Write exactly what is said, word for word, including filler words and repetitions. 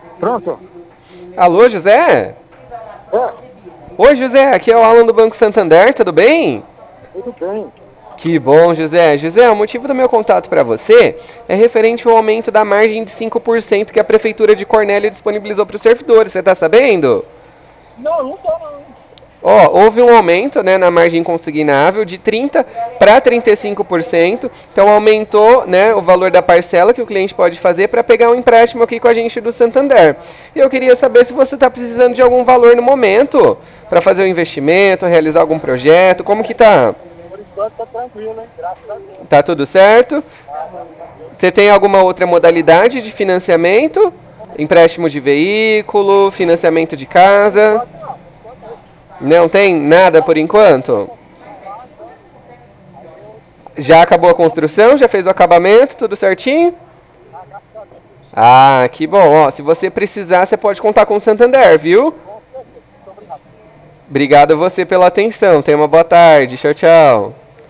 Pronto? Alô, José? É, Oi, José, aqui é o Alan do Banco Santander, tudo bem? tudo bem. Que bom, José. José, o motivo do meu contato para você é referente ao aumento da margem de cinco por cento que a Prefeitura de Cornélio disponibilizou para os servidores, você está sabendo? Não, não tô não. Ó, houve um aumento, né, na margem consignável de trinta para trinta e cinco por cento. Então aumentou, né, o valor da parcela que o cliente pode fazer para pegar um empréstimo aqui com a gente do Santander. E eu queria saber se você está precisando de algum valor no momento para fazer um investimento, realizar algum projeto. Como que tá? Por enquanto tá tranquilo, hein? Graças a Deus. Tá tudo certo? Você tem alguma outra modalidade de financiamento? Empréstimo de veículo, financiamento de Por casa? enquanto não, por enquanto não. Não tem nada por enquanto? Já acabou a construção? Já fez o acabamento? Tudo certinho? Ah, graças a Deus. Ah, que bom. Ó, se você precisar, você pode contar com o Santander, viu? Com certeza. Muito obrigado. Obrigado a você pela atenção. Tenha uma boa tarde. Tchau, tchau.